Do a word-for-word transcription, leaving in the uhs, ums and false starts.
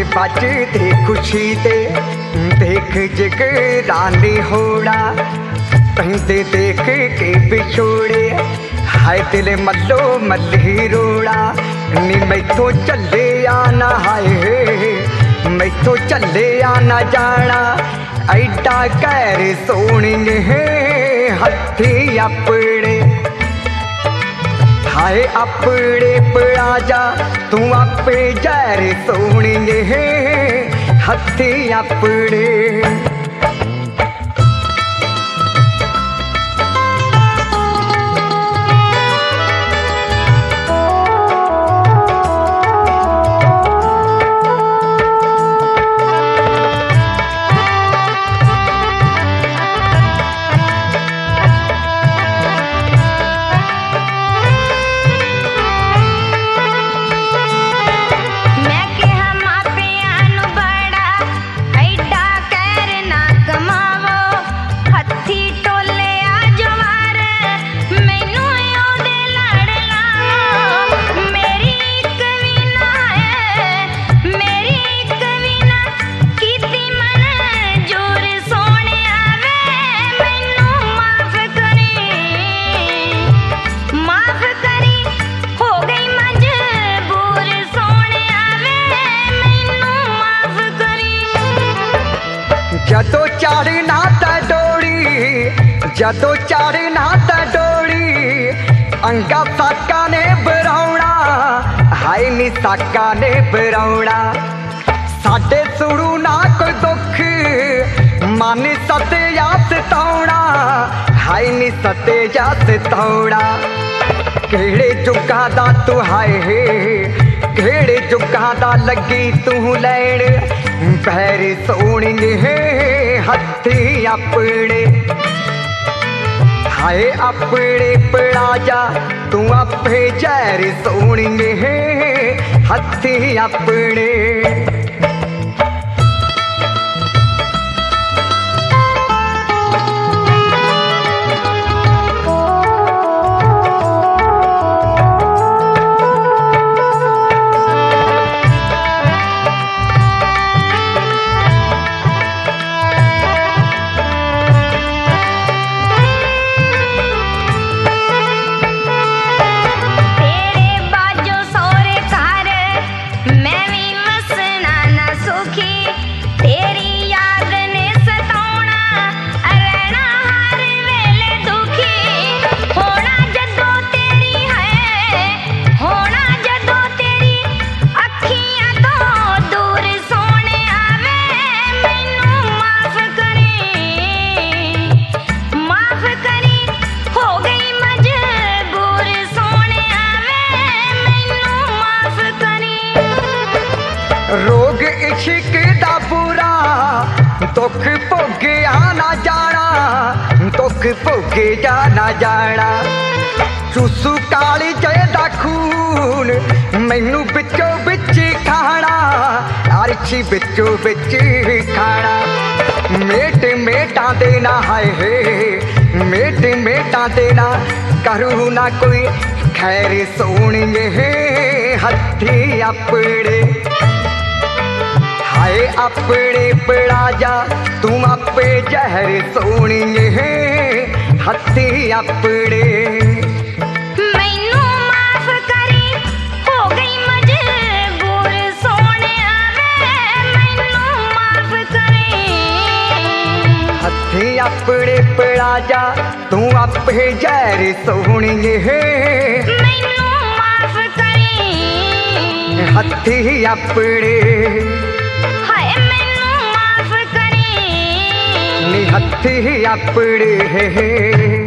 बजते खुशी दे देख जगराने होड़ा कहते देख के बिछोड़े हाय दिल मल्लो मल्ली रोड़ा नी मैथों चले आना हाय मैथों चले आना जाना ऐडा कैर सोनी है हथी अपने हाय अपने पड़ा जा तू आपे जैर सोनी है हथी अपने जदों चढ़ना ते डोरी जदों चढ़ना ते डोरी अंगा साका ने बरौना हाय नी साका ने बरौना साडे सुड़ू ना कोई दुख मन सते या सताउना हाय नी सते या सताउना केड़े जुगा दा तू हाय केड़े जुगा दा लगी तू लैण पैर सोनी है हथी अपने हाय अपने पड़ा जा तू आपे जैर सोनी है हथी अपने रोग इश्क दा बुरा दुख भोगे आना जाना दुख भोगे जाना जाना चूसू काली जय दा खून मैनू बिचो बिच खाना अरछी बिचो बिच खाना मेट मेटा देना हाय मेट मेटा देना करू ना कोई खैर सोनी है हथी अपने हाय अपने पड़ा जा तू आपे जहर सोनी है हथी अपने मैनू माफ करी हो गई मजबूर सोने आवे मैनू माफ करी हथी अपने पड़ा जा तू आपे जहर सोनी है मैनू माफ करी हथी अपने हथी अपने